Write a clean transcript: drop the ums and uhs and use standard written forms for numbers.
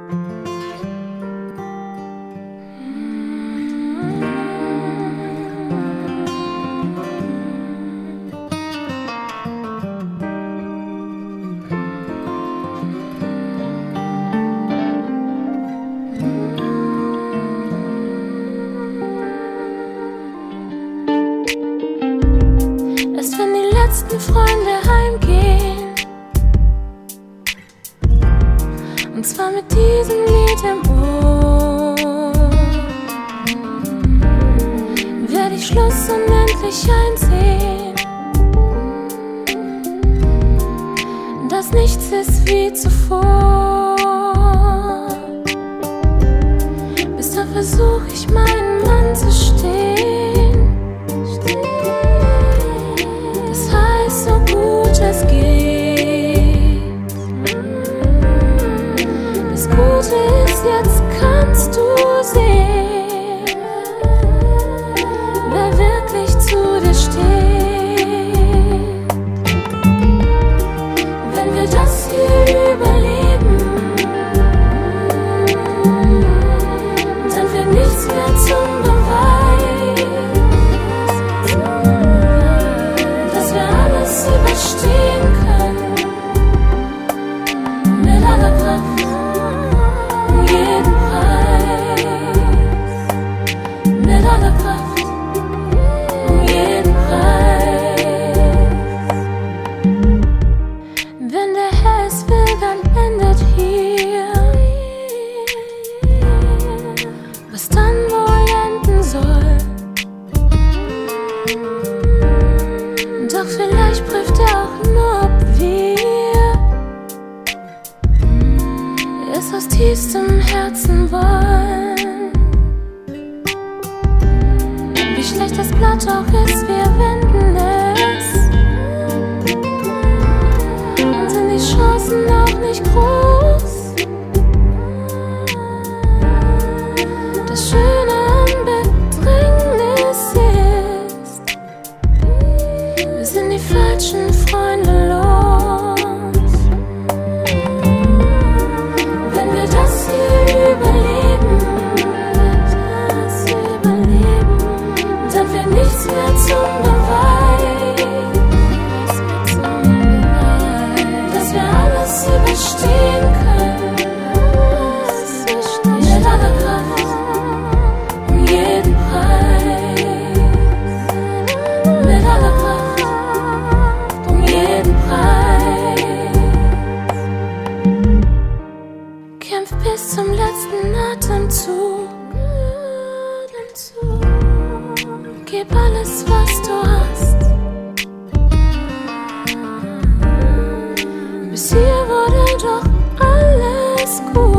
Erst wenn die letzten Freunde heimgehen, und zwar mit diesem Lied im Ohr, werde ich Schluss unendlich einsehen, dass nichts ist wie zuvor. Bis dann versuch ich meinen Mann zu stehen, das heißt so gut es geht. Das Gute ist, jetzt kannst du sehen, wer wirklich zu dir steht. Wenn wir das hier überleben, dann wird nichts mehr zum Beweis, dass wir alles überstehen können, mit aller Kraft, um jeden Preis, mit aller Kraft, um jeden Preis. Wenn der Herr es will, dann endet hier, was dann wohl enden soll. Doch vielleicht prüft er auch nur, ob wir es aus tiefstem Herzen wollen. Wie schlecht das Blatt auch ist, wir wenden es, und sind die Chancen auch nicht groß. Das Schöne an Bedrängnis ist, wir sind die falschen Freunde los. Wenn wir das hier überleben, dann wird nichts mehr zum Beweis, dass wir alles überstehen können, mit aller Kraft, um jeden Preis, mit aller Kraft, um jeden Preis. Kämpf bis zum letzten Atemzug, gib alles, was du hast. Bis hier wurde doch alles gut.